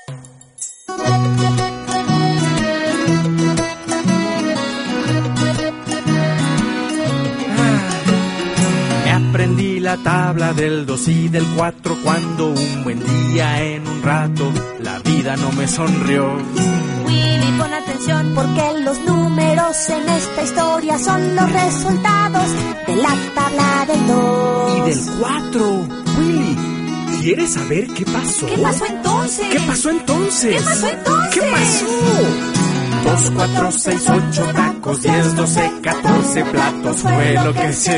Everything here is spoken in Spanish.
Aprendí la tabla del 2 y del 4 cuando un buen día en un rato la vida no me sonrió. Willy, pon atención porque los números en esta historia son los resultados de la tabla del 2 y del 4. Willy, ¿quieres saber qué pasó? ¿Qué pasó entonces? ¿Qué pasó entonces? ¿Qué pasó entonces? ¿Qué pasó? 2, 4, 6, 8 tacos, 10, 12, 14 platos fue lo que se